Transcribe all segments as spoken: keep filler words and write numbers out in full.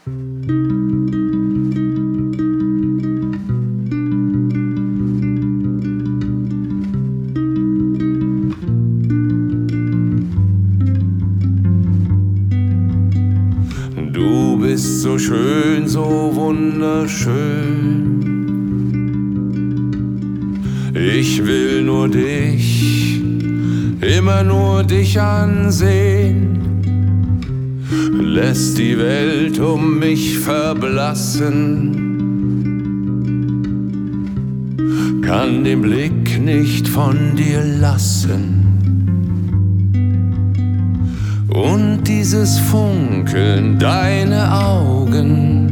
Du bist so schön, so wunderschön. Ich will nur dich, immer nur dich ansehen. Lässt die Welt um mich verblassen, kann den Blick nicht von dir lassen. Und dieses Funkeln, deine Augen,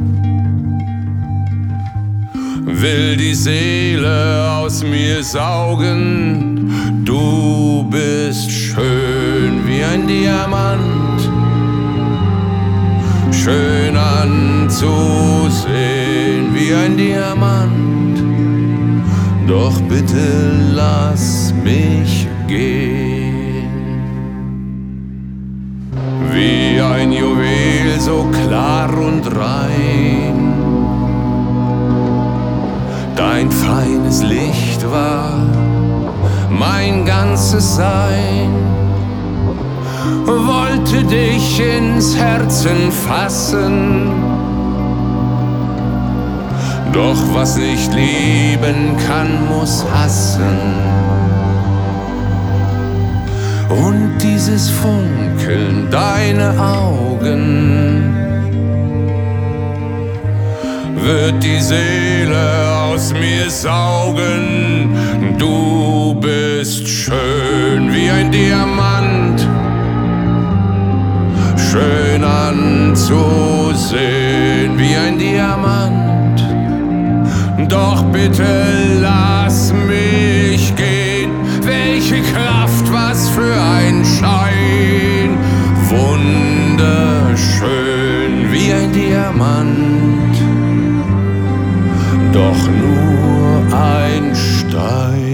will die Seele aus mir saugen. Du bist schön wie ein Diamant, schön anzusehen wie ein Diamant. Doch bitte lass mich gehen. Wie ein Juwel so klar und rein, dein feines Licht war mein ganzes Sein. Wollte dich ins Herzen fassen, doch was nicht lieben kann, muss hassen. Und dieses Funkeln, deine Augen, wird die Seele aus mir saugen. Du bist schön wie ein Diamant, schön anzusehen wie ein Diamant. Doch bitte lass mich gehen. Welche Kraft, was für ein Schein. Wunderschön wie ein Diamant, doch nur ein Stein.